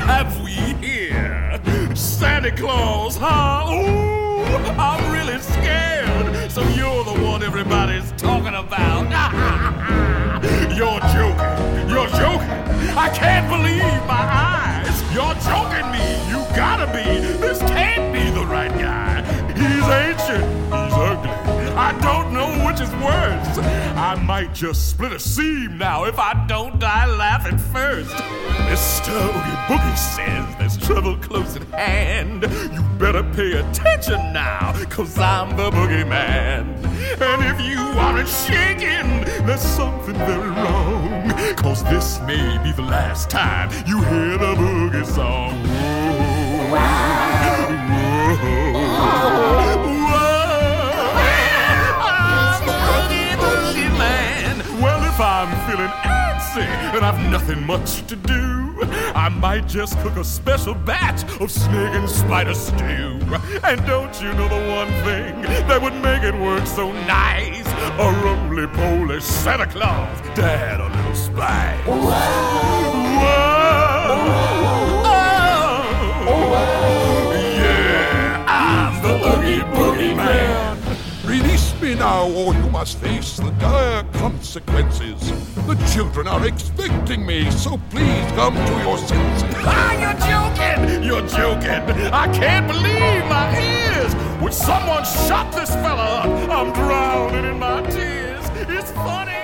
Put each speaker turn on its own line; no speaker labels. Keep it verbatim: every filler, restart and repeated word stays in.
have we here? Santa Claus, huh? Ooh, I'm really scared. So you're the one everybody's talking about. You're joking. You're joking. I can't believe my eyes. You're joking me. You gotta be. This can't be the right guy. He's ancient. He's ugly. I don't know which is worse. I might just split a seam now if I don't die laughing first. Mister Oogie Boogie says there's trouble close at hand. You better pay attention now, cause I'm the boogeyman. And if you aren't shaking, there's something very wrong, cause this may be the last time you hear the boogie song. Whoa, whoa, whoa. If I'm feeling antsy and I've nothing much to do, I might just cook a special batch of snake and spider stew. And don't you know the one thing that would make it work so nice? A roly-poly Santa Claus to add a little spice. Whoa! Whoa! Oh! Yeah, I'm the Oogie Boogie Man.
Release me now, or you must face the dire consequences. The children are expecting me, so please come to your senses.
Ah, you're joking! You're joking! I can't believe my ears! Would someone shut this fella up? I'm drowning in my tears. It's funny!